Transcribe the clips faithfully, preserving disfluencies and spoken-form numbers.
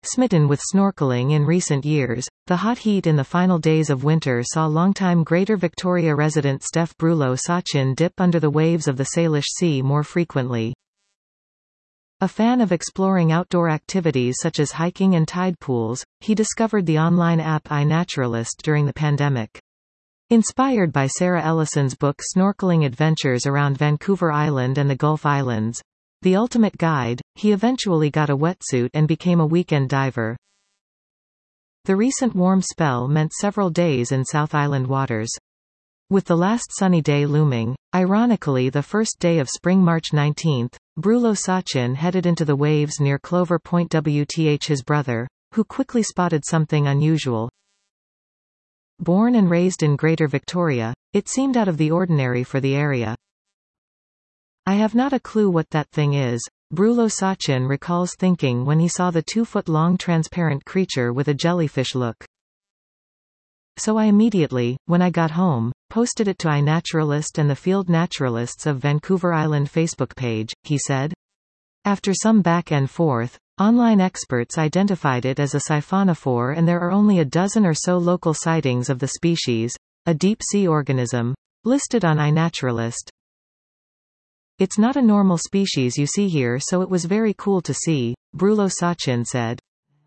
Smitten with snorkeling in recent years, the hot heat in the final days of winter saw longtime Greater Victoria resident Steph Brullo-Sachin dip under the waves of the Salish Sea more frequently. A fan of exploring outdoor activities such as hiking and tide pools, he discovered the online app iNaturalist during the pandemic. Inspired by Sarah Ellison's book Snorkeling Adventures around Vancouver Island and the Gulf Islands, The Ultimate Guide, he eventually got a wetsuit and became a weekend diver. The recent warm spell meant several days in South Island waters. With the last sunny day looming, ironically the first day of spring March nineteenth, Brullo-Sachin headed into the waves near Clover Point with his brother, who quickly spotted something unusual. Born and raised in Greater Victoria, it seemed out of the ordinary for the area. "I have not a clue what that thing is," Brullo-Sachin recalls thinking when he saw the two-foot-long transparent creature with a jellyfish look. "So I immediately, when I got home, posted it to iNaturalist and the Field Naturalists of Vancouver Island Facebook page," he said. After some back and forth, online experts identified it as a siphonophore, and there are only a dozen or so local sightings of the species, a deep-sea organism, listed on iNaturalist. "It's not a normal species you see here, so it was very cool to see," Brullo-Sachin said.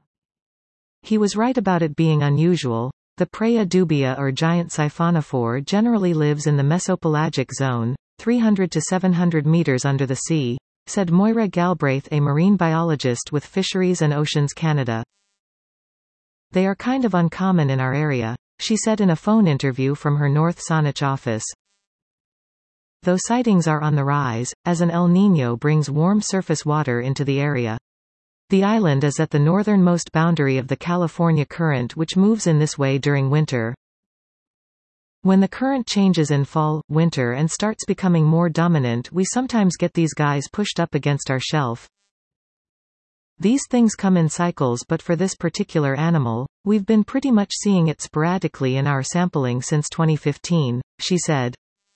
He was right about it being unusual. The Praia dubia or giant siphonophore generally lives in the mesopelagic zone, three hundred to seven hundred meters under the sea, said Moira Galbraith, a marine biologist with Fisheries and Oceans Canada. "They are kind of uncommon in our area," she said in a phone interview from her North Saanich office. Though sightings are on the rise, as an El Niño brings warm surface water into the area. The island is at the northernmost boundary of the California Current, which moves in this way during winter. When the current changes in fall, winter and starts becoming more dominant, we sometimes get these guys pushed up against our shelf. These things come in cycles, but for this particular animal, we've been pretty much seeing it sporadically in our sampling since twenty fifteen, she said.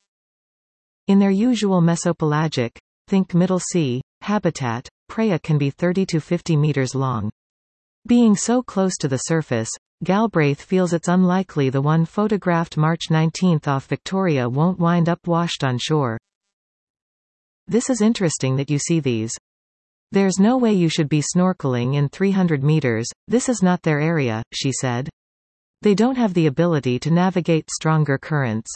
In their usual mesopelagic, think Middle Sea, habitat, Praia can be thirty to fifty meters long. Being so close to the surface, Galbraith feels it's unlikely the one photographed March nineteenth off Victoria won't wind up washed on shore. "This is interesting that you see these. There's no way you should be snorkeling in three hundred meters, this is not their area," she said. "They don't have the ability to navigate stronger currents.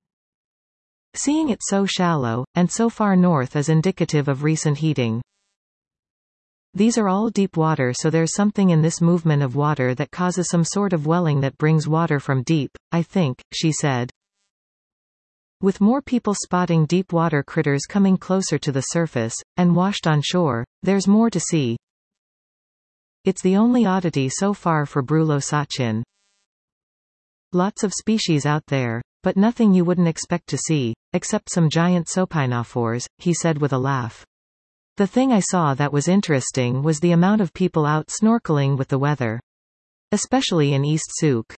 Seeing it so shallow, and so far north is indicative of recent heating. These are all deep water, so there's something in this movement of water that causes some sort of welling that brings water from deep, I think," she said. With more people spotting deep water critters coming closer to the surface, and washed on shore, there's more to see. It's the only oddity so far for Brullo-Sachin. "Lots of species out there, but nothing you wouldn't expect to see, except some giant sopinophores," he said with a laugh. "The thing I saw that was interesting was the amount of people out snorkeling with the weather. Especially in East Souk."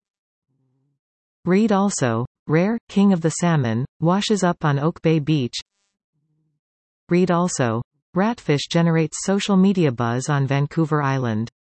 Read also, "Rare, King of the Salmon, washes up on Oak Bay Beach." Read also, "Ratfish generates social media buzz on Vancouver Island."